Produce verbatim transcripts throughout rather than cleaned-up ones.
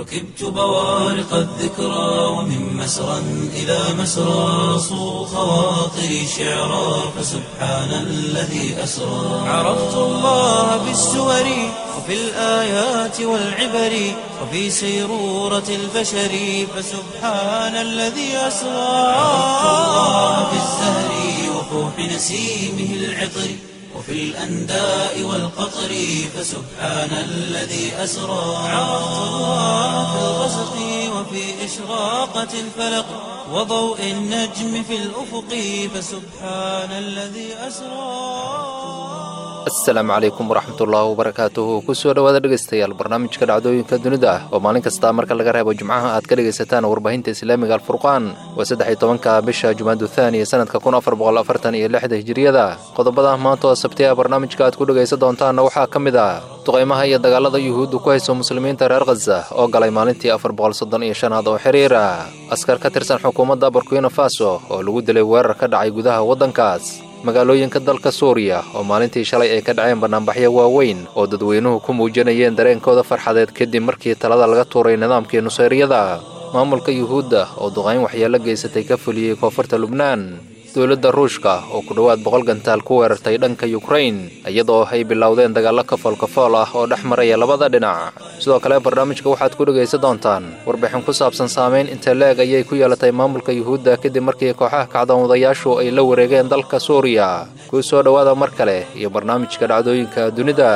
ركبت بوارق الذكرى ومن مسرى إلى مسرى صو خواطري شعرا فسبحان الذي أسرى عرفت الله بالسور وفي الآيات والعبر وفي سيرورة البشر فسبحان الذي أسرى عرفت الله بالزهر وفوح نسيمه العطر وفي الأنداء والقطر فسبحان الذي أسرى عرفت الله في الغسق وفي إشراقة الفلق وضوء النجم في الأفق فسبحان الذي أسرى. asalaamu calaykum waraxmatullaahi wabarakaatuhu kusoo dhawaada dhegaystayaal barnaamijka dhacdooyinka dunida ah oo maalin kasta marka laga reebo jimcaha aad ka dhegaysataan warbaahinta islaamiga alfurqaan waa saddex iyo tobanka bisha jumaadu thaaniya sanadka kun afar boqol afartan iyo lixda hijiriyada qodobada maanta oo sabtiya barnaamijka aad ku dhegaysan doontaanna waxaa ka mid ah duqaymaha iyo dagaalada yuhuuddu ku hayso muslimiinta reer khaza oo galay maalintii afar boqol soddon iyo shanaad oo xiriira askar ka tirsan xukuumadda burkina faso oo lagu dilay weerar ka dhacay gudaha waddankaas magaalooyinka dalka suuriya oo maalintii shalay ay ka dhaceen banaanbaxyo waaweyn oo dadweynuhu ku muujinayeen dareenkooda farxadeed kadib markii talada laga tuuray nidaamkii nusayriyada maamulka yuhuudda oo duqayn waxyeello geysatay ka fuliyey koonfurta lubnaan dowladda ruushka oo ku dhowaad boqol gantaal ku weerartay dhanka yukrain iyadoo ay bilowdeen dagaallo kafool-kafool ah oo dhex maraya labada dhinac sidoo kale barnaamijka waxaad ku dhegaysan doontaan warbixin ku saabsan saamayn inta leeg ayay ku yeelatay maamulka yuhuudda kadib markii kooxaha kacdoonwadayaashu ay la wareegeen dalka suuriya kuu soo dhowaada mar kale iyo barnaamijka dhacdooyinka dunida.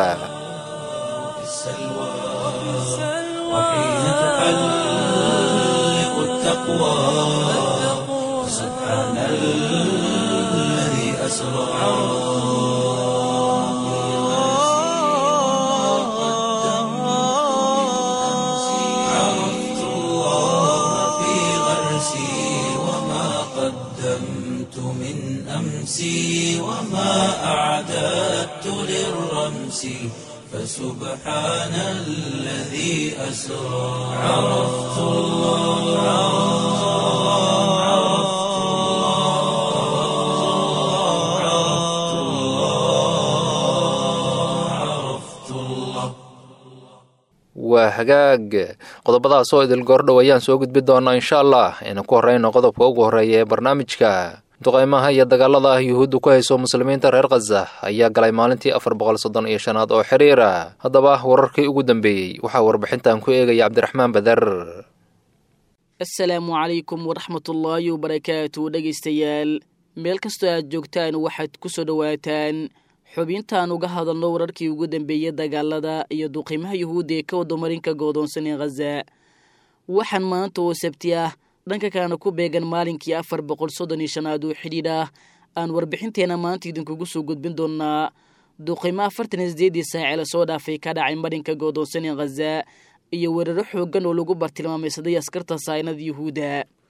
عرفت الله في غرسي وما قدمت من أمسي وما أعددت للرمس فسبحان الذي أسرى عرفت الله waa hagaag qodobadaas oo idil goordhow ayaan soo gudbi doonaa insha allah inaan ku horreyno qodobka ugu horreeya ee barnaamijka duqaymaha iyo dagaalada ah yuhuuddu ku hayso muslimiinta reer khaza ayaa galay maalintii afar boqol soddon iyo shanaad oo xiriira haddaba wararkii ugu dambeeyey waxaa warbixintan ku eegaya cabdiraxmaan badar. asalaamu calaykum waraxmatullaahi wabarakaatu dhegaystayaal meel kastoo aad joogtaan waxaad ku soo dhowaataan xubintaan uga hadalno wararkii ugu dambeeyey dagaalada iyo duqaymaha yuhuudda ee ka wada marinka goodoonsan ee khaza waxaan maanta oo sabti ah dhanka kalena ku beegan maalinkii afar boqol soddon iyo shanaad oo xidhiidh ah aan warbixinteena maanta idinkugu soo gudbin doonaa duqaymo afartan iyo sideedii saace la soo dhaafay ka dhacay marinka goodoonsan ee khaza iyo weeraro xooggan oo lagu bartilmaamaysaday askarta saynada yuhuudda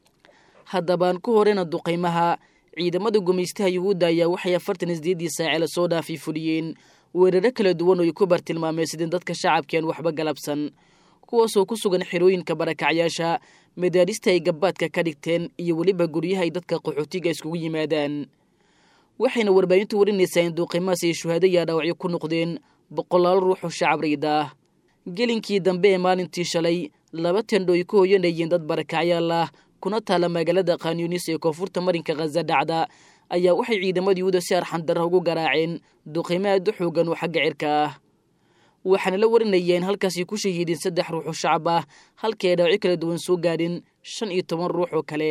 haddabaan ku horeyna duqaymaha ciidamada gumaystaha yuhuudda ayaa waxay afartan iyo sideedii saace la soo dhaafay fuliyeen weeraro kala duwan oo ay ku bartilmaamaysadeen dadka shacabkeen waxba galabsan kuwaasoo ku sugan xerooyinka barakacyaasha madaarista ay gabbaadka ka dhigteen iyo weliba guryaha ay dadka qaxootiga iskugu yimaadaan waxayna warbaahintu warinaysaa in duuqimahaas ay shuhaado yaa dhaawacyo ku noqdeen boqolaal ruux oo shacab rayid ah gelinkii dambe ee maalintii shalay laba tendho ay ku hoyanayeen dad barakacyaal ah kuna taala magaalada khanyunis ee koonfurta marinka khaza dhacda ayaa waxay ciidamada yuhuudda si arxandarra ugu garaaceen duqaymo aad u xoogan oo xagga cirka ah waxaana la warinaya in halkaasi ku shahiideen saddex ruux oo shacab ah halkii ay dhaawacyo kala duwan soo gaadhin shan iyo toban ruux oo kale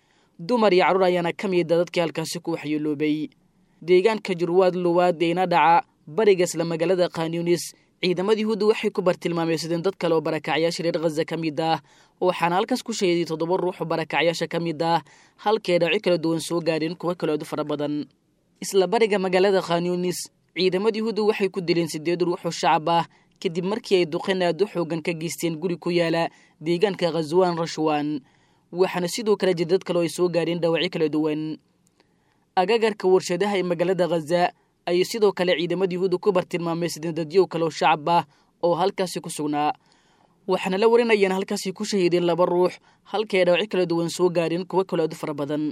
dumar iyo carruur ayaana ka mida dadkii halkaasi ku waxyeeloobay deegaanka jurwaad luwaad eena dhaca bariga isla magaalada khanyunis ciidamada yuhuudda waxay ku bartilmaamaysadeen dad kale oo barakacyaasha reer khaza ka mid ah waxaana halkaas ku shahiiday toddoba ruux oo barakacyaasha ka mid ah halkii ay dhaawacyo kala duwan soo gaadheen kuwa kale aad u fara badan isla bariga magaalada khanyunis ciidamada yuhuudda waxay ku dileen siddeed ruux oo shacab ah kadib markii ay duqayn aad u xoogan ka geysteen guri ku yaala deegaanka khaswaan rashwaan waxaana sidoo kale jir dad kale oo ay soo gaadheen dhaawacyo kala duwan agagarka warshadaha ee magaalada khaza ayay sidoo kale ciidamada yuhuudda ku bartilmaamaysadeen dadyow kale oo shacab ah oo halkaasi ku sugnaa waxaana la warinayaan halkaasi ku shahiideen laba ruux halkii ay dhaawacyo kala duwan soo gaadheen kuwo kale aad u fara badan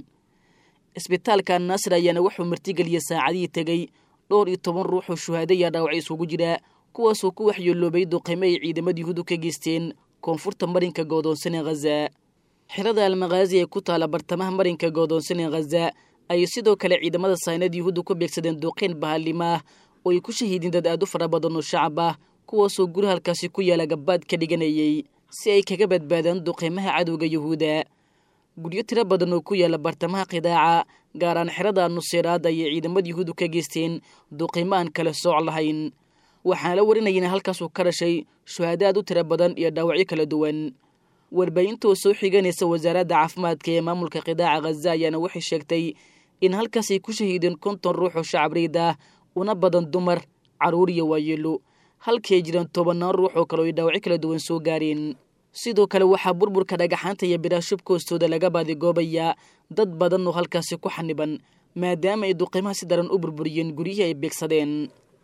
isbitaalka naasir ayaana wuxuu martigeliyey saacadihii tegey dhowr iyo toban ruux oo shuhaado ayaa dhaawacyo isugu jira kuwaasoo ku waxyeeloobay duqaymo ay ciidamada yuhuuddu ka geysteen koonfurta marinka goodoonsan ee khaza xerada almakhaazi ee ku taala bartamaha marinka goodoonsan ee khaza ayay sidoo kale ciidamada saynad yuhuuddu ku beegsadeen duuqeyn bahallimo ah oo ay ku shahiideen dad aad u fara badan oo shacab ah kuwaasoo guri halkaasi ku yaala gabaad ka dhiganayay si ay kaga badbaadaan duqeymaha cadowga yuhuuda guryo tiro badan oo ku yaala bartamaha qidaaca gaaraan xerada nuseyraad ayay ciidamada yuhuuddu ka geysteen duqeymo aan kala sooc lahayn waxaana la warinaya in halkaasuu ka dhashay shuhaado aad u tiro badan iyo dhaawacyo kala duwan warbaahintaoo soo xiganaysa wasaaradda caafimaadka ee maamulka qidaaca khaza ayaana waxay sheegtay in halkaas ay ku shahiideen konton ruux oo shacab riid ah una badan dumar carruur iyo waayeelo halkii ay jiraan tobannaan ruux oo kale oo ay dhaawacyo kala duwan soo gaareen sidoo kale waxaa burburka dhagaxaanta iyo biraha shubka hoostooda laga baadigoobayaa dad badan oo halkaasi ku xaniban maadaama ay duqeymaha si daran u burburiyeen guryihii ay beegsadeen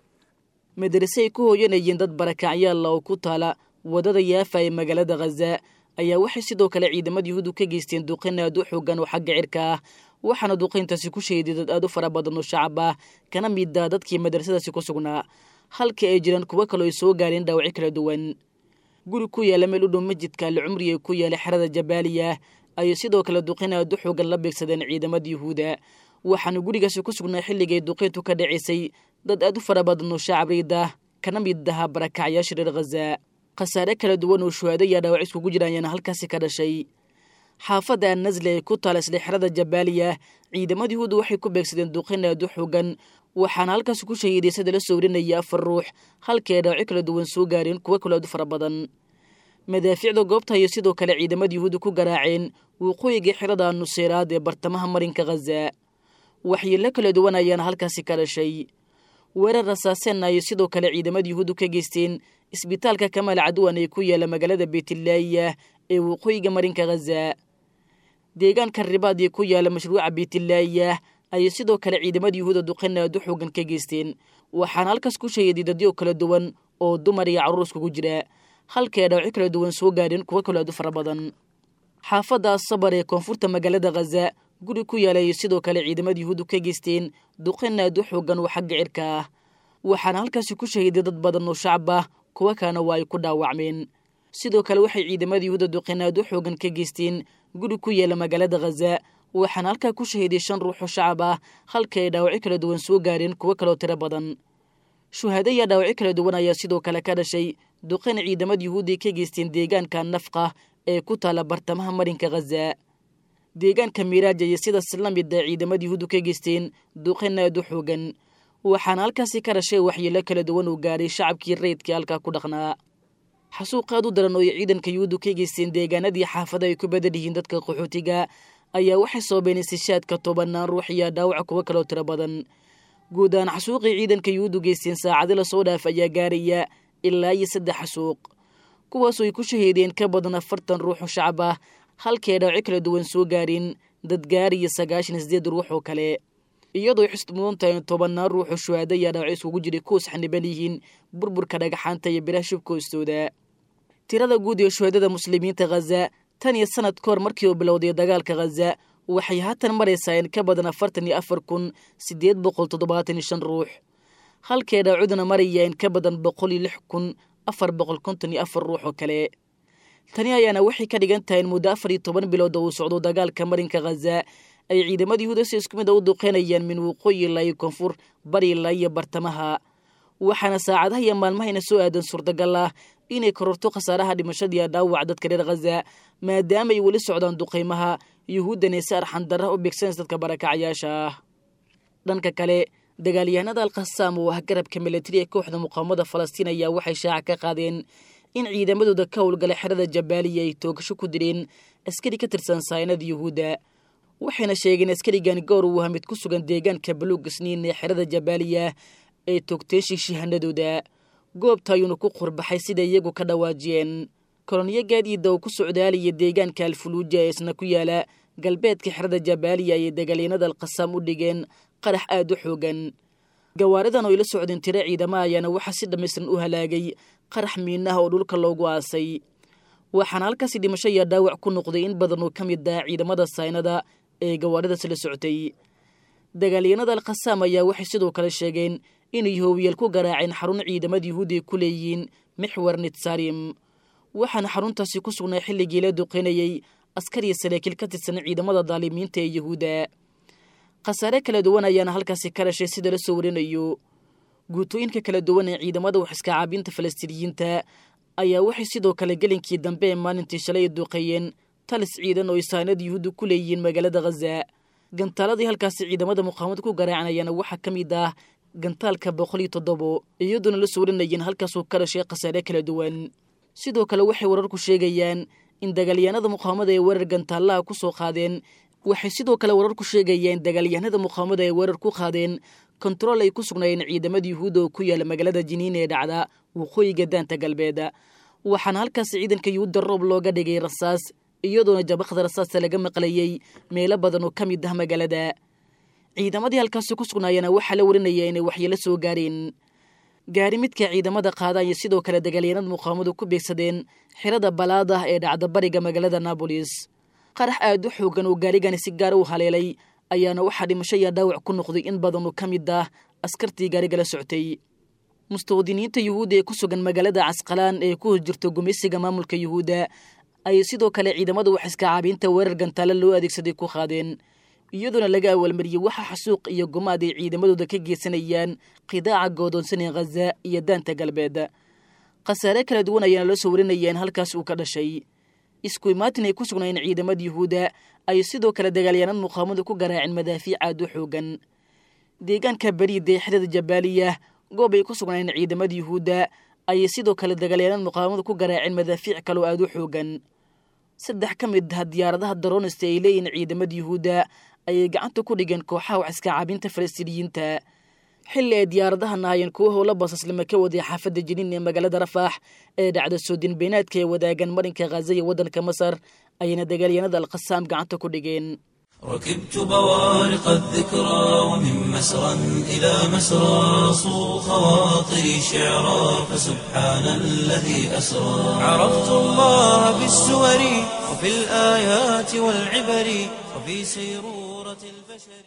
madarase ay ku hooyanayeen dad barakacyaalla oo ku taala waddada yaafa ee magaalada khaza ayaa waxay sidoo kale ciidamada yuhuuddu ka geysteen duqeyn aad u xoogan oo xagga cirka ah waxaana duqeyntaasi ku shahiday dad aad u fara badan oo shacab ah kana mida dadkii madrasadaasi ku sugnaa halkii ay jiraan kuwo kaloo ay soo gaareen dhaawacyo kala duwan guri ku yaala meel u dhow masjidka alcumri ee ku yaala xerada jabaaliya ayay sidoo kale duqeyn aad u xoogan la beegsadeen ciidamada yuhuuda waxaana gurigaasi ku sugnaa xilligay duqeyntu ka dhacaysay dad aad u fara badan oo shacab riid ah kana mid aha barakacyaasha reer khaza khasaare kala duwan oo shuhaado iyo dhaawac iskugu jira ayaana halkaasi ka dhashay xaafadda annasle ee ku taala isla xerada jabaaliya ciidamada yuhuuddu waxay ku beegsadeen duqeyn aad u xoogan waxaana halkaasi ku shahiiday sida la soo warinaya afar ruux halkii ay dhaawacyo kala duwan soo gaareen kuwo kaloo aad u fara badan madaafiicda goobta ayay sidoo kale ciidamada yuhuuddu ku garaaceen waqooyiga xerada nuseyraad ee bartamaha marinka khaza waxyeello kala duwan ayaana halkaasi ka dhashay weerar rasaaseenna ayay sidoo kale ciidamada yuhuuddu ka geysteen isbitaalka kamaal cadwan ee ku yaala magaalada beytlaaya ee waqooyiga marinka khaza deegaanka ribaad ee ku yaala mashruuca beytlaaya ayay sidoo kale ciidamada yuhuuda duqeyn aad u xoogan ka geysteen waxaana halkaas ku shahiday dadyo kala duwan oo dumar iyo carruur iskugu jira halkii ay dhaawacyo kala duwan soo gaareen kuwo kaloo aad u fara badan xaafadda sabar ee koonfurta magaalada khaza guri ku yaala ayay sidoo kale ciidamada yuhuuddu ka geysteen duqeyn aad u xoogan oo xagga cirka ah waxaana halkaasi ku shahiday dad badan oo shacab ah kuwo kalena waa ay ku dhaawacmeen sidoo kale waxay ciidamada yuhuuda duqeyn aad u xoogan ka geysteen guri ku yaala magaalada khaza waxaana halkaa ku shahiday shan ruux oo shacab ah halkii ay dhaawacyo kala duwan soo gaareen kuwo kaloo tiro badan shuhaado iyo dhaawacyo kala duwan ayaa sidoo kale ka dhashay duqeyn ciidamada yuhuudda ka geysteen deegaanka nafqa ee ku taala bartamaha marinka khaza deegaanka miiraaj ayay sidaas la mid ah ciidamada yuhuuddu ka geysteen duqeyn aad u xoogan waxaana halkaasi ka dhashay waxyeello kala duwan uu gaaray shacabkii rayidkii halkaa ku dhaqnaa xasuuq aad u daran oo ay ciidanka yuhuuddu ka geysteen deegaanadii xaafada ay ku badan yihiin dadka qaxootiga ayaa waxay soobeen istishaadka tobannaan ruux iyo dhaawaca kuwo kaloo tiro badan guud ahaan xasuuqii ciidanka yuhuuddu geysteen saacado lasoo dhaaf ayaa gaaraya ilaa iyo saddex xasuuq kuwaasoo ay ku shahiideen ka badan afartan ruux oo shacab ah halkii ay dhaawacyo kala duwan soo gaareen dad gaariyo sagaashan sideed ruux oo kale iyadoo ay xusd mudan tahay in tobannaan ruux oo shuhaado iyo dhaawacyo iskugu jiray kuwas xaniban yihiin burburka dhagaxaanta iyo biraha shubka hoostooda tirada guud ee shuhaadada muslimiinta khaza tan iyo sanad ka hor markii uu bilowday dagaalka khaza waxay haatan maraysaa in ka badan afartan iyo afar kun siddeed boqol toddobaatan iyo shan ruux halkii dhaawacuduna maraya in ka badan boqol iyo lix kun afar boqol konton iyo afar ruux oo kale tani ayaana waxay ka dhigan tahay in muddo afar iyo toban bilood oo uu socdo dagaalka marinka khaza ay ciidamada yuhuuda si isku mid a u duqeynayaan min waqooyi ilaa iyo koonfur bari ilaa iyo bartamaha waxaana saacadaha iyo maalmahayna soo aadan suurtagal ah inay kororto khasaaraha dhimashadiiyo dhaawac dadka reer khaza maadaama ay weli socdaan duqeymaha yuhuuddana si arxandarra u beegsanaysa dadka barakacyaasha ah dhanka kale dagaalyahanada alkhasaam oo ah garabka milatari ee kooxda muqaawamada falastiin ayaa waxay shaaca ka qaadeen in ciidamadooda ka howlgala xerada jabaaliya ay toogasho ku direen askari ka tirsan saynada yuhuudda waxayna sheegeen askarigan goor uu ahaa mid ku sugan deegaanka baluug isniin ee xerada jabaaliya ee toogteen shiishihanadooda goobta ayuuna ku qurbaxay sida iyagu ka dhawaajiyeen koloniyo gaadiida oo ku socdaaliya deegaanka alfuluuja ee isna ku yaala galbeedka xerada jabaaliya ayay dagaalyanada alkhasaam u dhigeen qarax aad u xoogan gawaaridan oo ila socdeen tiro ciidama ayaana waxaa si dhammaystiran u halaagay qarax miinaha oo dhulka loogu aasay waxaana halkaasi dhimasho iyo dhaawac ku noqday in badan oo ka mid ah ciidamada saynada ee gawaaridaas la socotay dagaalyanada alkhasaam ayaa waxay sidoo kale sheegeen inay hoowiyaal ku garaaceen xarun ciidamada yuhuudi ku leeyihiin mixwer nitsarim waxaana xaruntaasi ku sugnay xilligii la duqeynayay askar iyo saraakiil ka tirsan ciidamada daalimiinta ee yuhuudda. khasaare kala duwan ayaana halkaasi ka dhashay sida la soo warinayo. guutooyinka kala duwan ee ciidamada wax iska caabinta falastiiniyiinta ayaa waxay sidoo kale gelinkii dambe ee maalintii shalay duqeeyeen talis ciidan oo isaanad yuhuuddu ku leeyihiin magaalada Gaza. gantaaladii halkaasi ciidamada muqaawamada ku garaacanayana waxaa ka mid ah gantaalka boqol iyo toddoba iyaduna la soo warinayeen halkaasuu ka dhashay khasaare kala duwan. sidoo kale waxay wararku sheegayaan in dagaalyahanada muqaawamada ay weerar gantaalaha ku soo qaadeen waxay sidoo kale wararku sheegayeen dagaalyahanada muqaawamada ay weerar ku qaadeen kontarool ay ku sugnaayeen ciidamada yuhuudda oo ku yaala magaalada jiniin ee dhacda waqooyiga daanta galbeed. waxaana halkaasi ciidanka yuhuudda roob looga dhigay rasaas iyadoona jabaqda rasaasta laga maqlayay meelo badan oo ka mid ah magaalada. ciidamadii halkaasi ku sugnaayana waxaa la warinaya inay waxyeelo soo gaareen. gaari midka ciidamada qaada iyo sidoo kale dagaalyahanada muqaawamadu ku beegsadeen xirada balaad ah ee dhacda bariga magaalada Nablus. qarax aad u xoogan oo gaarigani si gaar u haleelay ayaana waxaa dhimasho iyo dhaawac ku noqday in badan oo ka mid ah askartii gaariga la socotay. mustawdiniinta yuhuudda ee ku sugan magaalada Casqalaan ee ku jirta gumeysiga maamulka yuhuudda ay sidoo kale ciidamada wax iska caabinta weerar gantaale loo adeegsaday ku qaadeen iyadoona laga awalmariyay waxa xasuuq iyo gumaad ay ciidamadooda ka geysanayaan qidaaca goodoonsan ee Gaza iyo daanta galbeed. khasaare kala duwan ayaana la soo warinayeen halkaas uu ka dhashay. isku imaatin ay ku sugnaayeen ciidamada yuhuudda ay sidoo kale dagaalyahanada muqaawamada ku garaaceen madaafiic aad u xoogan. deegaanka bariida ee xirada jabaaliya goob ay ku sugnaayeen ciidamada yuhuudda ayay sidoo kale dagaalyahanada muqaawamada ku garaaceen madaafiic kaloo aad u xoogan. saddex ka mid ah diyaaradaha daroonista ay leeyihiin ciidamada yuhuudda ayay gacanta ku dhigeen kooxaha wax iska caabinta falastiiniyiinta xilli ay diyaaradaha naayeen kuwa howla basaslama ka waday xaafadda jiniin ee magaalada Rafaax ee dhacda soodin beenaadka ee wadaagan marinka Gaza iyo waddanka Masar ayayna dagaalyahanada Al-Qassam gacanta ku dhigeen. ركبت بوارق الذكرى ومن مسرى إلى مسرى صو خواطري شعرا فسبحان الذي أسرى عرفت الله بالسور وفي الآيات والعبر وفي سيرورة البشر.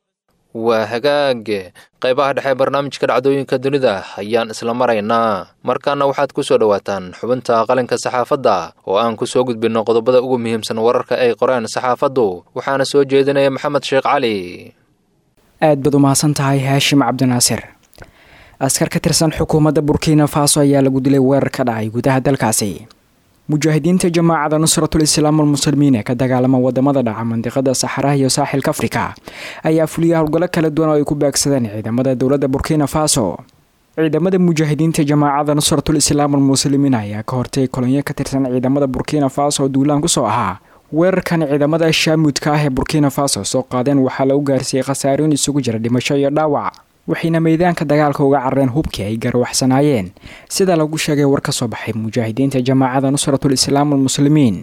waa hagaag qaybaha dhexe barnaamijka dhacdooyinka dunida ayaan isla maraynaa. markaana waxaad ku soo dhawaataan xubinta qalinka saxaafadda oo aan ku soo gudbinno qodobada ugu muhiimsan wararka ay qoreen saxaafaddu waxaana soo jeedinaya maxamed sheekh cali. aad baad u mahadsan tahay haashim cabdinaasir. askar ka tirsan xukuumadda burkina faso ayaa lagu dilay weerar ka dhacay gudaha dalkaasi. mujaahidiinta jamaacada nusratul islaam almuslimiin ee ka dagaalama wadamada dhaca mandiqada saxaraha iyo saaxilka afrika ayaa fuliyay howlgallo kala duwan oo ay ku beegsadeen ciidamada dowladda burkina faso. ciidamada mujaahidiinta jamaacada nusratul islaam almuslimiin ayaa ka hortay kolonyo ka tirsan ciidamada burkina faso oo duulaan kusoo ahaa. weerarkan ciidamada shaamudka ah ee burkina faso soo qaadeen waxaa lagu gaarsiiyey khasaarooyin isugu jira dhimasho iyo dhaawac waxayna meedaanka dagaalka uga carareen hubkii ay garwaxsanaayeen sida lagu sheegay war ka soo baxay mujaahidiinta jamaacada nusratul islaam almuslimiin.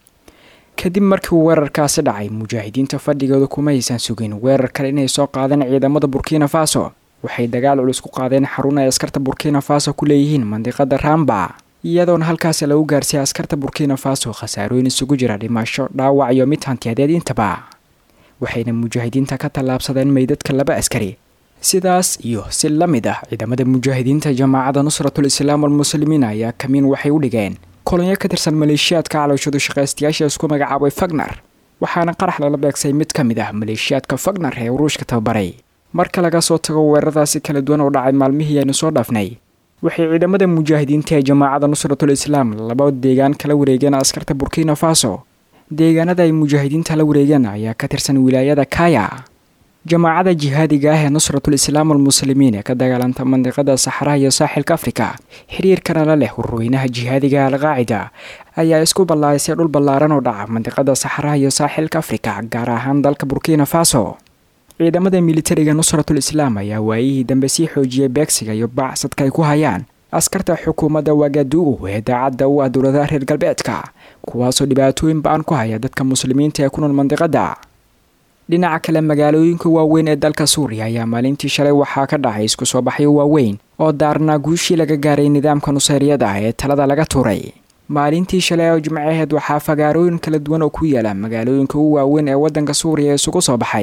kadib markii uu weerarkaasi dhacay mujaahidiinta fadhigooda kuma aysan sugin weerar kale inay soo qaadeen ciidamada burkina faso. waxay dagaal culus ku qaadeen xarun ay askarta burkina faso ku leeyihiin mandiqada Ramba iyadoona halkaas lagu gaarsiiyay askarta burkina faso khasaarooyin isugu jira dhimasho dhaawac iyo mid hantiyadeed intaba. waxayna mujaahidiinta ka tallaabsadeen meydadka laba askari. sidaas iyo si la mid ah ciidamada mujaahidiinta jamaacada nusratul islaam almuslimiin ayaa kamiin waxay u dhigeen kolonyo ka tirsan maleeshiyaadka calooshadu shaqaystayaasha isku magacaabay Fagner waxaana qarax lala beegsay mid ka mid ah maleeshiyaadka Fagner ee Ruushka tababaray. marka laga soo tago weeraradaasi kala duwan oo dhacay maalmihii aynu soo dhaafnay waxay ciidamada mujaahidiinta ee jamaacada nusratul islaam laba deegaan kala wareegeen askarta burkina faso. deegaanada ay mujaahidiinta la wareegeen ayaa ka tirsan wilaayada Kaya. jamaacada jihaadiga ah ee nusratul islaam almuslimiin ee ka dagaalanta mandiqada saxaraha iyo saaxilka afrika xiriirkana la leh ururweynaha jihaadiga al-qaacida ayaa isku ballaayay dhul ballaaran oo dhaca mandiqada saxaraha iyo saaxilka afrika gaar ahaan dalka burkina faso. ciidamada militariga nusratul islaam ayaa waayihii dambe sii xoojiyay beegsiga iyo baacsadka ay ku hayaan askarta xukuumadda Wagadugu ee daacadda u ah dowladaha reer galbeedka kuwaasoo dhibaatooyin ba'an ku haya dadka muslimiinta ee ku nool mandiqada. dhinaca kale magaalooyinka waaweyn ee dalka Suuriya ayaa maalintii shalay waxaa ka dhacay isku soo baxyo waaweyn oo daarna guushii laga gaaray nidaamka nuseyriyada ee talada laga tuuray. maalintii shalay oo jimcaheed waxaa fagaarooyin kala duwan oo ku yaala magaalooyinka ugu waaweyn ee wadanka Suuriya isugu soo baxay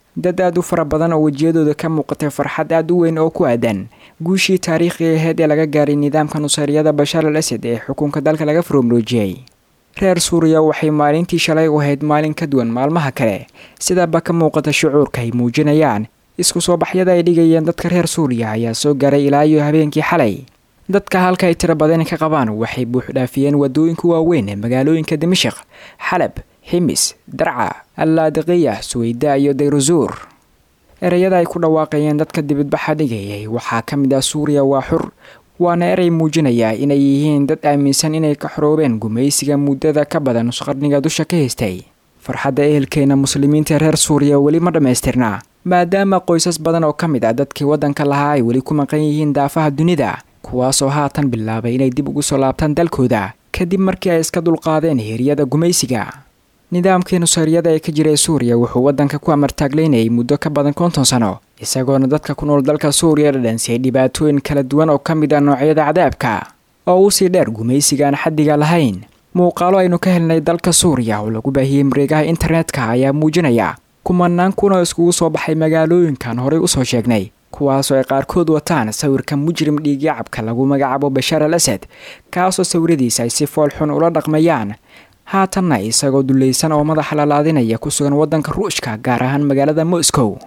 dad aad u fara badan oo wejiyadooda ka muuqatay farxad aad u weyn oo ku aadan guushii taariikhiga ahayd ee laga gaaray nidaamka nusayriyada bashaar al asad ee xukunka dalka laga furomroojiyey. reer suuriya waxay maalintii shalay u ahayd maalin ka duwan maalmaha kale, sidaaba ka muuqata shucuurka ay muujinayaan isku soo baxyada ay dhigayeen dadka reer suuriya ayaa soo gaaray ilaa iyo habeenkii xalay. dadka halka ay tiro badan ka qabaan waxay buuxdhaafiyeen wadooyinka waaweyn ee magaalooyinka dimashq, xalab, ximis, darca, allaadiqiya, suweyda iyo dayruzuur. ereyada ay ku dhawaaqayeen dadka dibadbaxa dhigayay waxaa ka mid ah suuriya waa xur, waana erey muujinaya inay yihiin dad aaminsan inay ka xoroobeen gumaysiga muddada ka badan nus qarniga dusha ka haystay. farxadda ehelkeena muslimiinta reer suuriya weli ma dhammaystirna, maadaama qoysas badan oo ka mid ah dadkii waddanka lahaa ay weli ku maqan yihiin daafaha dunida, kuwaasoo haatan bilaabay inay dib ugu soo laabtaan dalkooda kadib markii ay iska dulqaadeen heeryada gumaysiga. nidaamkii nusayriyada ee ka jiray suuriya wuxuu waddanka ku amartaaglaynayay muddo ka badan konton sano, isagoona dadka ku nool dalka suuriya dhadhansiyay dhibaatooyin kala duwan oo ka mid ah noocyada cadaabka oo u sii dheer gumaysiga aan xaddiga lahayn. muuqaalo aynu ka helnay dalka suuriya oo lagu baahiyey mareegaha internetka ayaa muujinaya kumanaan kun oo iskugu soo baxay magaalooyinkan horey usoo sheegnay, kuwaasoo ay qaarkood wataan sawirka mujrim dhiigyacabka lagu magacaabo bashaar al asad, kaasoo sawiradiisa ay si foolxun ula dhaqmayaan. haatanna isagoo dulaysan oo madaxa lalaadinaya ku sugan waddanka ruushka, gaar ahaan magaalada moscow.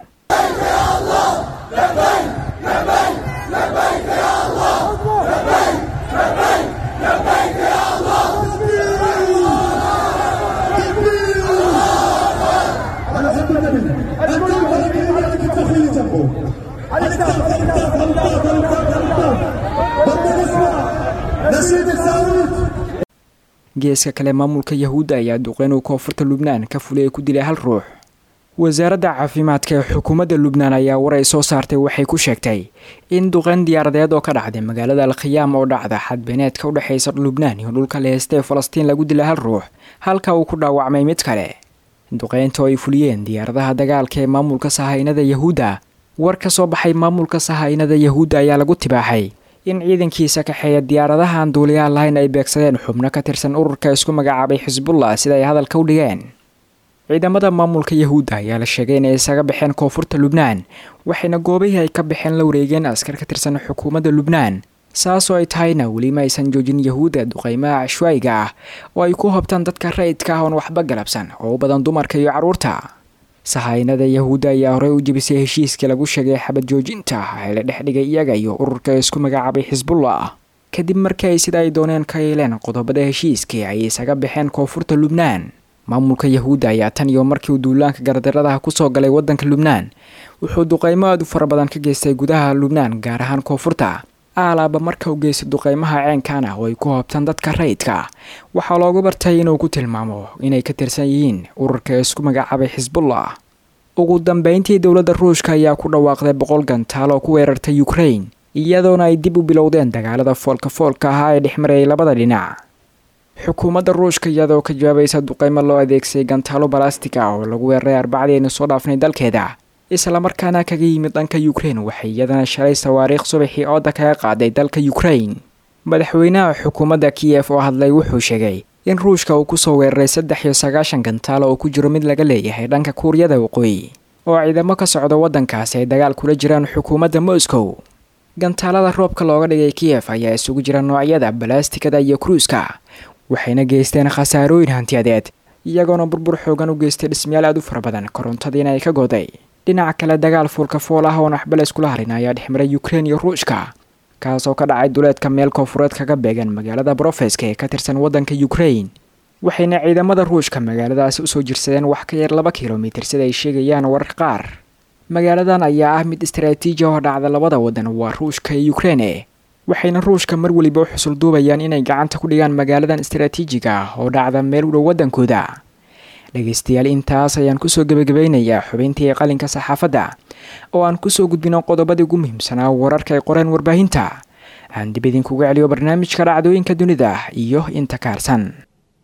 geeska kale maamulka yahuudda ayaa duqeyn uu koonfurta lubnaan ka fulay ku dilay hal ruux. wasaaradda caafimaadka ee xukuumadda lubnaan ayaa war ay soo saartay waxay ku sheegtay in duqeyn diyaaradeed oo ka dhacday magaalada alkhiyaam oo dhacda xadbeeneedka u dhexaysa lubnaan iyo dhulka la heystay falastiin lagu dilay hal ruux, halka uu ku dhaawacmay mid kale. duqeynta oo ay fuliyeen diyaaradaha dagaalka ee maamulka sahaynada yahuudda. war ka soo baxay maamulka sahaynada yahuudda ayaa lagu tibaaxay in ciidankiisa kaxeeya diyaaradahan duuliyaal lahayn ay beegsadeen xubno ka tirsan ururka isku magacaabay xisbullah sida ay hadalka u dhigeen. ciidamada maamulka yahuudda ayaa la sheegay inay isaga baxeen koonfurta lubnaan, waxayna goobihii ay ka baxeen la wareegeen askar ka tirsan xukuumadda lubnaan. saasoo ay tahayna weli ma aysan joojin yahuudda duqaymaha cashwaayiga ah oo ay ku hobtaan dadka rayidka ah oon waxba galabsan oo u badan dumarka iyo carruurta. sahaynada yahuudda ayaa horey u jebisay heshiiskii lagu sheegay xabad joojinta ah ee la dhex dhigay iyaga iyo ururka isku magacaabay xisbullah, kadib markii ay sida ay dooneen ka yeeleen qodobada heshiiskii ay isaga baxeen koonfurta lubnaan. maamulka yahuudda ayaa tan iyo markii uu duulaanka gardaradaha kusoo galay waddanka lubnaan wuxuu duqaymo aad u fara badan ka geystay gudaha lubnaan, gaar ahaan koonfurta. aalaaba marka uu geystay duqaymaha ceenkan ah oo ay ku hoobtaan dadka rayidka, waxaa loogu bartay inuu ku tilmaamo inay ka tirsan yihiin ururka isku magacaabay xisbullah. ugu dambeyntii dowladda ruushka ayaa ku dhawaaqday boqol gantaal oo ku weerartay ukraine, iyadoona ay dib u bilowdeen dagaalada foolka foolka ahaa ee dhexmarayay labada dhinac. xukuumadda ruushka iyadoo ka jawaabaysa duqaymo loo adeegsaday gantaalo balastig ah oo lagu weeraray arbacadii aynu soo dhaafnay dalkeeda, islamarkaana kaga yimid dhanka ukraine, waxay iyadana shalay sawaariikh subaxii ooda kaga qaaday dalka ukraine. madaxweynaha xukuumadda kiyef oo hadlay wuxuu sheegay in ruushka uu kusoo weeraray saddex iyo sagaashan gantaal oo ku jiro mid laga leeyahay dhanka kuuriyada waqooyi, oo ciidamo ka socda waddankaasi ay dagaal kula jiraan xukuumadda moscow. gantaalada roobka looga dhigay kiyef ayaa isugu jira noocyada balastikada iyo kruuska, waxayna geysteen khasaarooyin hantiyadeed, iyagoona burbur xoogan u geystay dhismayaal aad u fara badan, korontadiina ay ka goday. dhinaca kale dagaal fuulka fool ah oon waxba la iskula harin ayaa dhexmaray ukraine iyo ruushka, kaasoo ka dhacay duleedka meel koonfureed kaga beegan magaalada brofeska ee ka tirsan waddanka ukraine. waxayna ciidamada ruushka magaaladaasi usoo jirsadeen wax ka yar laba kilomitir sida ay sheegayaan warar qaar. magaaladan ayaa ah mid istaraatiiji oo dhacda labada waddan, waa ruushka iyo ukraine, waxayna ruushka mar weliba u xusul duubayaan inay gacanta ku dhigaan magaaladan istaraatiijiga ah oo dhacda meel u dhow waddankooda. dhegaystayaal, intaas ayaan kusoo gebagabaynayaa xubintii qalinka saxaafadda oo aan kusoo gudbino qodobadii ugu muhiimsanaa wararka ay qoreen warbaahinta. aan dib idinkuga celiyo barnaamijka dhacdooyinka dunida iyo inta kaarsan.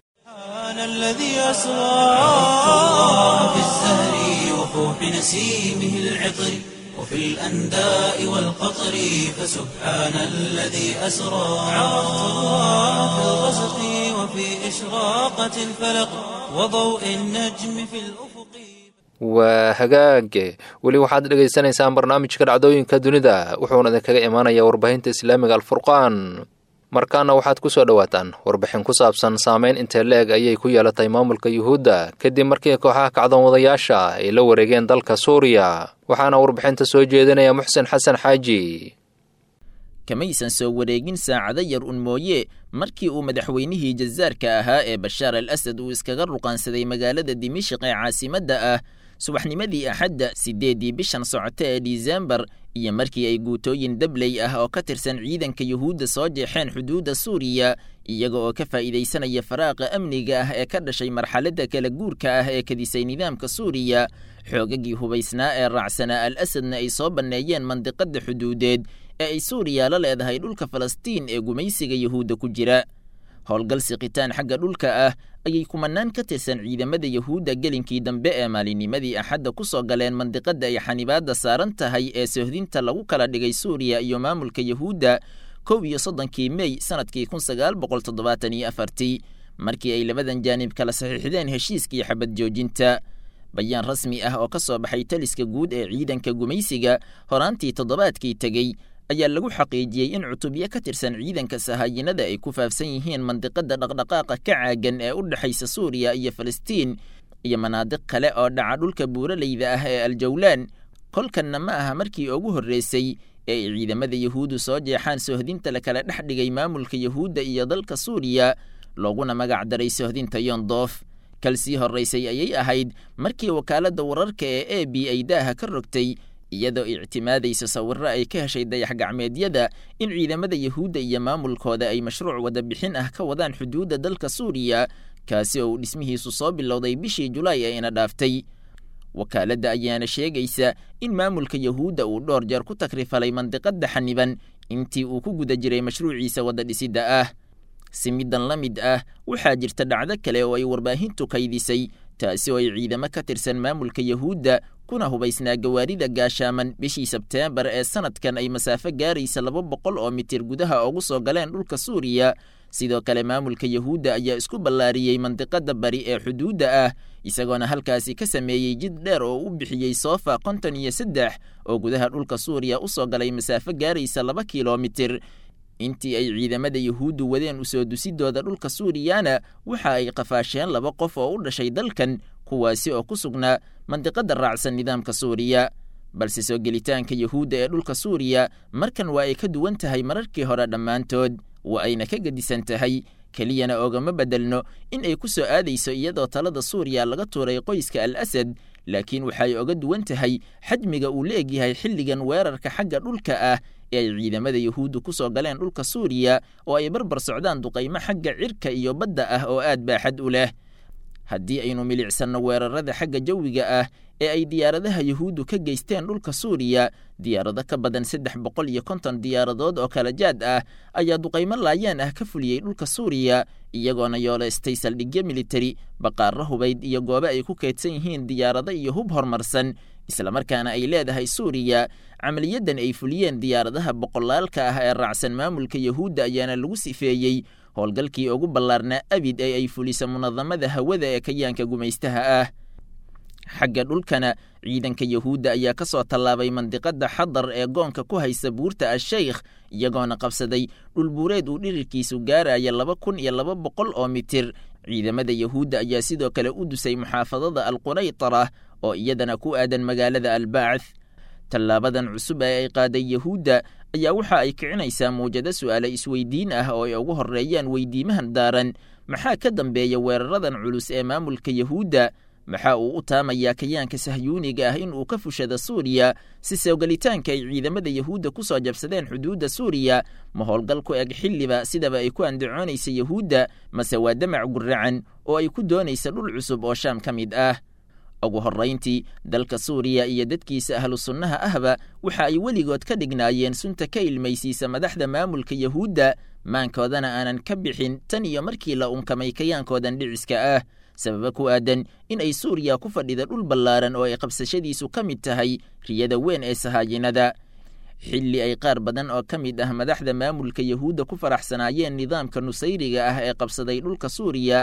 وفي الأنداء والقطر فسبحان الذي أسرى. عرفت الله في الغسق وفي إشراقة الفلق وضوء النجم في الأفق. waa hagaage weli waxaad dhegaysanaysaan barnaamijka dhacdooyinka dunida wuxuuna idinkaga imaanayaa warbaahinta islaamiga alfurqaan markaana waxaad ku soo dhowaataan warbixin ku saabsan saameyn intee le-eg ayay ku yeelatay maamulka yuhuudda kadib markii kooxaha kacdoon wadayaasha ay la wareegeen dalka suuriya waxaana warbixinta soo jeedinaya muxsen xasan xaaji kamaysan soo wareegin saacado yar un mooye markii uu madaxweynihii jazaarka ahaa ee bashaar al asad uu iskaga ruqaansaday magaalada dimashq ee caasimadda ah subaxnimadii axadda siddeeddii bishan socota ee disembar iyo markii ay guutooyin dabley ah oo ka tirsan ciidanka yuhuudda soo jeexeen xuduudda suuriya iyaga oo ka faa'iidaysanaya faraaqa amniga ah ee ka dhashay marxaladda kala guurka ah ee kadisay nidaamka suuriya xoogagii hubaysnaa ee raacsanaa al asadna ay soo banneeyeen mandiqadda xuduudeed ee ay suuriya la leedahay dhulka falastiin ee gumaysiga yuhuudda ku jira howlgal siqitaan xagga dhulka ah ayay kumanaan ka tirsan ciidamada yuhuudda gelinkii dambe ee maalinnimadii axadda ku soo galeen mandiqadda ay xanibaadda saaran tahay ee sohdinta lagu kala dhigay suuriya iyo maamulka yuhuudda kow iyo soddonkii mey sannadkii kun sagaal boqol toddobaatan iyo afartii markii ay labadan jaanib kala saxiixdeen heshiiskii xabad joojinta bayaan rasmi ah oo ka soo baxay taliska guud ee ciidanka gumaysiga horaantii toddobaadkii tegey ayaa lagu xaqiijiyey in cutubyo ka tirsan ciidanka sahaayinada ay ku faafsan yihiin mandiqadda dhaqdhaqaaqa ka caagan ee u dhexaysa suuriya iyo falastiin iyo manaadiq kale oo dhaca dhulka buuraleyda ah ee aljawlaan kolkanna ma aha markii ugu horreysay ee ay ciidamada yuhuuddu soo jeexaan sohdinta la kala dhex dhigay maamulka yuhuudda iyo dalka suuriya looguna magac daray sohdinta yondoof kal sii horraysay ayay ahayd markii wakaaladda wararka ee a b ay daaha ka rogtay iyadoo ictimaadaysa sawirro ay ka heshay dayax-gacmeedyada in ciidamada yuhuudda iyo maamulkooda ay mashruuc wada bixin ah ka wadaan xuduudda dalka suuriya kaasi oo uu dhismihiisu soo bilowday bishii julaay ee ina dhaaftay wakaaladda ayaana sheegaysa in maamulka yuhuudda uu dhowr jeer ku takrifalay mandiqadda xaniban intii uu ku guda jiray mashruuciisa wada dhisidda ah si middan la mid ah waxaa jirta dhacdo kale oo ay warbaahintu kaydisay taasi oo ay ciidamo ka tirsan maamulka yuhuudda kuna hubaysnaa gawaarida gaashaaman bishii sebteembar ee sanadkan ay masaafo gaaraysa laba boqol oo mitir gudaha ugu soo galeen dhulka suuriya sidoo kale maamulka yuhuudda ayaa isku ballaariyey mandiqadda bari ee xuduudda ah isagoona halkaasi ka sameeyey jid dheer oo u bixiyey soofa konton iyo saddex oo gudaha dhulka suuriya u soo galay masaafo gaaraysa laba kilomitir intii ay ciidamada yuhuuddu wadeen usoo dusidooda dhulka suuriyana waxa ay qafaasheen laba qof oo u dhashay dalkan kuwaasi oo ku sugnaa mandiqadda raacsan nidaamka suuriya balse soo gelitaanka yuhuudda ee dhulka suuriya markan waa ay ka duwan tahay mararkii hore dhammaantood waa ayna ka gedisan tahay keliyana oogama beddelno in ay ku soo aadayso iyadoo talada suuriya laga tuuray qoyska al asad laakiin waxay oga duwan tahay xajmiga uu leegyahay xilligan weerarka xagga dhulka ah ee ay ciidamada yuhuuddu ku soo galeen dhulka suuriya oo ay barbar socdaan duqaymo xagga cirka iyo badda ah oo aad baaxad u leh haddii aynu milicsanno weerarada xagga jawiga ah ee ay diyaaradaha yuhuuddu ka geysteen dhulka suuriya diyaarado ka badan saddex boqol iyo konton diyaaradood oo kala jaad ah ayaa duqaymo laayaan ah ka fuliyey dhulka suuriya iyagoona yooleystay saldhigyo militari baqaarro hubayd iyo goobo ay ku keydsan yihiin diyaarado iyo hub horumarsan islamarkaana ay leedahay suuriya camaliyadan ay fuliyeen diyaaradaha boqolaalka ah ee raacsan maamulka yuhuudda ayaana lagu sifeeyey howlgalkii ugu ballaarnaa abid ee ay fulisa munadamada hawada ee kayaanka gumaystaha ah xagga dhulkana ciidanka yuhuudda ayaa ka soo tallaabay mandiqadda xadar ee goonka ku haysa buurta ashaykh iyagoona qabsaday dhulbuureed uu dhirirkiisu gaaraya laba kun iyo laba boqol oo mitir ciidamada yuhuudda ayaa sidoo kale u dusay muxaafadada alqunaytara oo iyadana ku aadan magaalada albaath tallaabadan cusub ee ay qaaday yuhuudda ayaa waxa ay kicinaysaa muwjado su'aale isweydiin ah oo ay ugu horreeyaan weydiimahan daaran maxaa ka dambeeya weeraradan culus ee maamulka yuhuudda maxaa uu u taamayaa kayaanka sahyuuniga ah in uu ka fushada suuriya si soogelitaanka ay ciidamada yuhuudda ku soo jabsadeen xuduudda suuriya ma howlgal ku eg xilliba sidaba ay ku andacoonaysa yuhuudda mase waa damac guracan oo ay ku doonaysa dhul cusub oo shaam ka mid ah ugu horrayntii dalka suuriya iyo dadkiisa ahlu sunnaha ahba waxa ay weligood ka dhignaayeen sunta ka ilmaysiisa madaxda maamulka yuhuudda maankoodana aanan ka bixin tan iyo markii la unkamay kayaankoodan dhiciska ah sababa ku aadan in ay suuriya ku fadhida dhul ballaaran oo ay qabsashadiisu ka mid tahay riyada weyn ee sahaayinada xilli ay qaar badan oo ka mid ah madaxda maamulka yuhuudda ku faraxsanaayeen nidaamka nusayriga ah ee qabsaday dhulka suuriya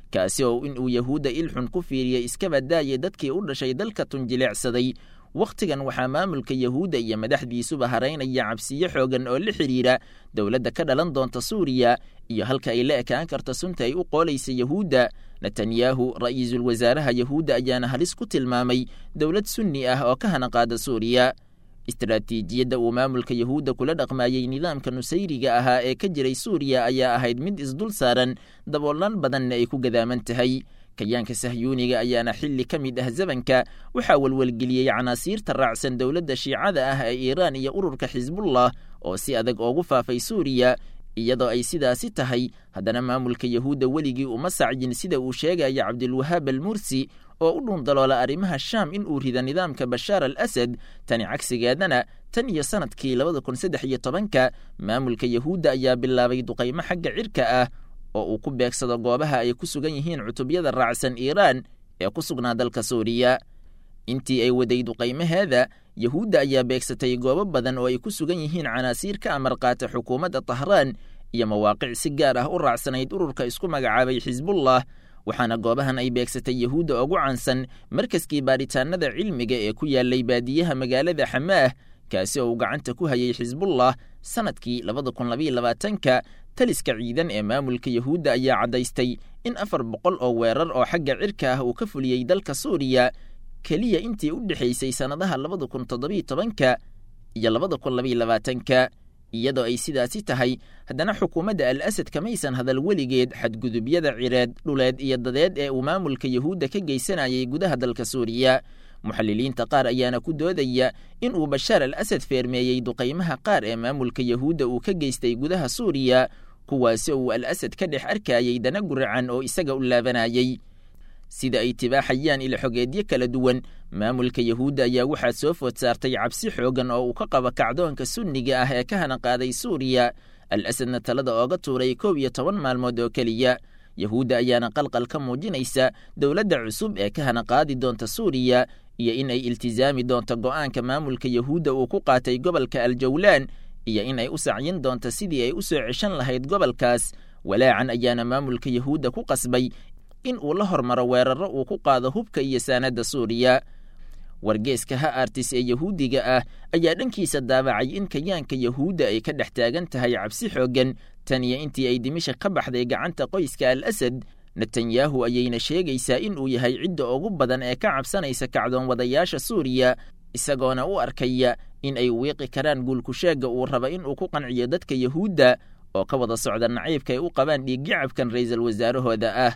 kaasi oo inuu yahuudda ilxun ku fiiriyey iska badaayay dadkii u dhashay dalka tunjileecsaday. wakhtigan waxaa maamulka yahuudda iyo madaxdiisuba haraynaya cabsiyo xoogan oo la xidhiidha dowladda ka dhalan doonta suuriya iyo halka ay la ekaan karta sunta ay u qoolaysa yahuudda. netanyahu ra'iisul wasaaraha yahuudda ayaana halis ku tilmaamay dowlad sunni ah oo ka hanaqaada suuriya. istaraatiijiyadda uu maamulka yahuudda kula dhaqmaayey nidaamka nusayriga ahaa ee ka jiray suuriya ayaa ahayd mid isdul saaran daboolan badanna ay ku gadaaman tahay. kayaanka sahyuuniga ayaana xilli ka mid ah zamanka waxaa welwelgeliyey canaasiirta raacsan dowladda shiicada ah ee iiraan iyo ururka xisbullah oo si adag oogu faafay suuriya. iyadoo ay sidaasi tahay haddana maamulka yahuudda weligii uma sacyin sida uu sheegaya cabdilwahaab almursi oo u dhuundaloola arrimaha shaam in uu rida nidaamka bashaar al asad. tani cagsigeedana tan iyo sanadkii labada kun saddex iyo tobanka maamulka yahuudda ayaa bilaabay duqaymo xagga cirka ah oo uu ku beegsado goobaha ay ku sugan yihiin cutubyada raacsan iiraan ee ku sugnaa dalka suuriya. intii ay waday duqaymaheeda yahuudda ayaa beegsatay goobo badan oo ay ku sugan yihiin canaasiir ka amar qaata xukuumadda tahraan iyo mawaaqic si gaar ah u raacsanayd ururka isku magacaabay xisbullah. waxaana goobahan ay beegsatay yahuudda ugu caansan markaskii baaritaanada cilmiga ee ku yaalay baadiyaha magaalada xamaah kaasi oo uu gacanta ku hayay xisbullah sanadkii labada kun labayo labaatanka. taliska ciidan ee maamulka yahuudda ayaa caddaystay in afar boqol oo weerar oo xagga cirka ah uu ka fuliyey dalka suuriya keliya intii u dhexaysay sannadaha labada kun toddobiyo tobanka iyo labada kun labayo labaatanka. iyadoo ay sidaasi tahay haddana xukuumadda al asad kamaysan hadal weligeed xadgudubyada cireed dhuleed iyo dadeed ee uu maamulka yahuudda ka geysanayay gudaha dalka suuriya. muxalliliinta qaar ayaana ku doodaya in uu bashaar al asad feermeeyey duqaymaha qaar ee maamulka yahuudda uu ka geystay gudaha suuriya kuwaasi uu al asad ka dhex arkayay dana guracan oo isaga u laabanayay. sida ay tibaaxayaan ila xogeedyo kala duwan maamulka yahuudda ayaa waxaa soo food saartay cabsi xoogan oo uu ka qabo kacdoonka sunniga ah ee ka hanaqaaday suuriya. al asadna talada ooga tuuray kow iyo toban maalmood oo keliya. yahuudda ayaana qalqal ka muujinaysa dowladda cusub ee ka hanaqaadi doonta suuriya iyo in ay iltisaami doonto go'aanka maamulka yahuudda uu ku qaatay gobolka aljawlaan iyo in ay u sacyin doonto sidii ay u soo ceshan lahayd gobolkaas. walaacan ayaana maamulka yahuudda ku qasbay in uu la hormaro weerarro uu ku qaado hubka iyo saanadda suuriya. wargeeska ha-artis ee yahuudiga ah ayaa dhankiisa daabacay in kayaanka yahuudda ay ka dhex taagan tahay cabsi xooggan tan iyo intii ay dimashik ka baxday gacanta qoyska al asad. netanyahu ayayna sheegaysaa in uu yahay cidda ugu badan ee ka cabsanaysa kacdoon wadayaasha suuriya isagoona u arkaya in ay wiiqi karaan guulkusheegga uu raba in uu ku qanciyo dadka yahuudda oo ka wada socda naciibka ay u qabaan dhiiggacabkan ra'iisul wasaarahooda ah.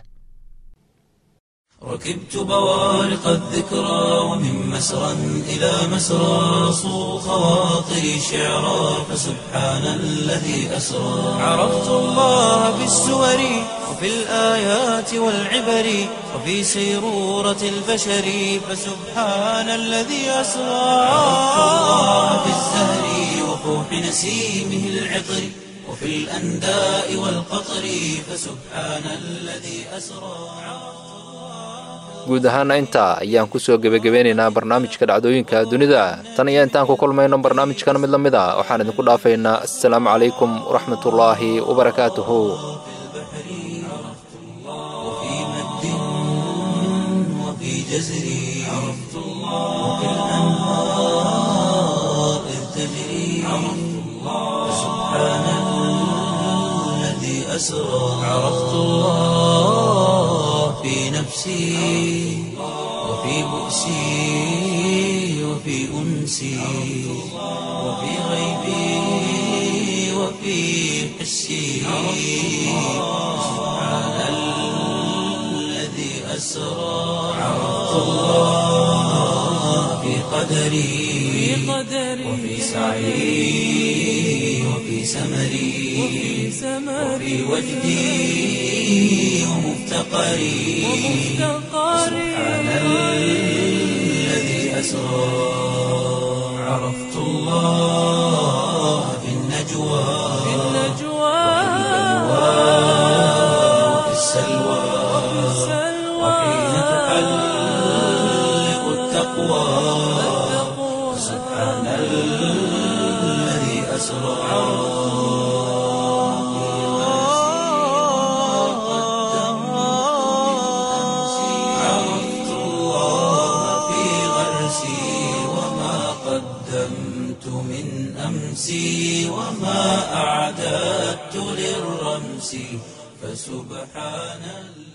ركبت بوارق الذكرى ومن مسرى إلى مسرى صو خواطري شعرا فسبحان الذي أسرى. عرفت الله بالسور وفي الآيات والعبر وفي سيرورة البشر فسبحان الذي أسرى. عرفت الله بالزهر وفوح نسيمه العطر وفي الأنداء والقطر فسبحان الذي أسرى. guud ahaana intaa ayaan ku soo gebagabeynaynaa barnaamijka dhacdooyinka dunida. tan iyo intaan ku kulmayno barnaamijkan mid la mid a waxaan idinku dhaafaynaa assalaamu calaykum waraxmatullaahi wabarakaatuhu. عرفت الله في نفسي وفي بؤسي وفي أنسي وفي غيبي وفي حسي. سبحان الذي أسرى. عرفت الله في قدري وفي سعي وفي سمري وفي وجدي ومفتقري. سبحان الذي أسرى. عرفت الله في النجوى وفي السلوى وحين تحلق التقوى. سبحان الذي أسرى. أمسي وما أعددت للرمس فسبحان